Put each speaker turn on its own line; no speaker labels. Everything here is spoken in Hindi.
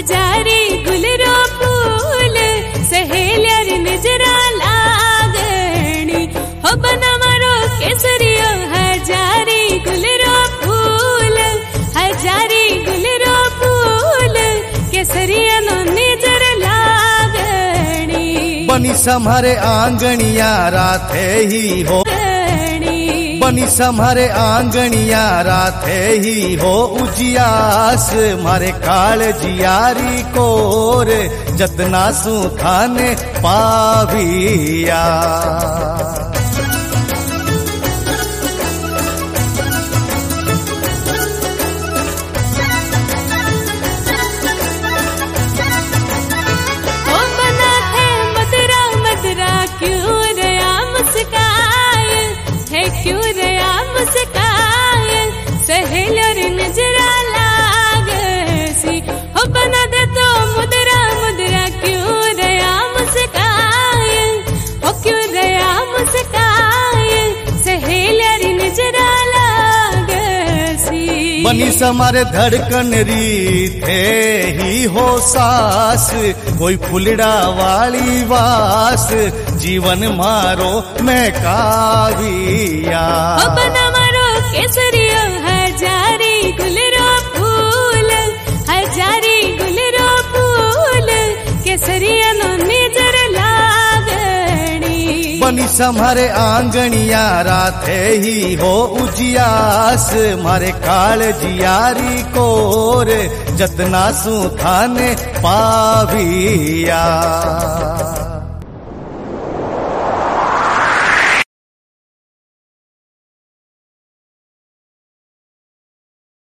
हजारी गुलरो फूल सहेलियर नजरा लागणी हो बना मारो केसरियो हजारी गुलरो फूल हजारी गुलरो फूल केसरिया नो नजर लागणी
बनी सम्हारे आंगणिया राथे ही हो बनी सम्हारे आंगणिया राथे ही हो उजियास मारे काल जियारी कोर जतना सुखाने पाविया
ओ बना थे मदरा मदरा क्यों रया मुस्काए है क्यों रया मुस्काए सहेलियर नजरा लागसी हो बना दे तो मुदरा मुदरा क्यों रया मुस्काए हो क्यों रया मुस्काए सहेलियर नजरा लागसी
बनी समारे धड़कन रीते ही हो सास कोई फुलड़ा वाली वास जीवन मारो मैं काविया
हो बना मारो केसरियो हजारी गुलरो फूल हजारी गुलरो फूल केसरिया नो नजर लागणी
बनी सम्हारे आंगणिया राथे ही हो उजियास मारे काल जियारी कोर जतना सुखाने पाविया।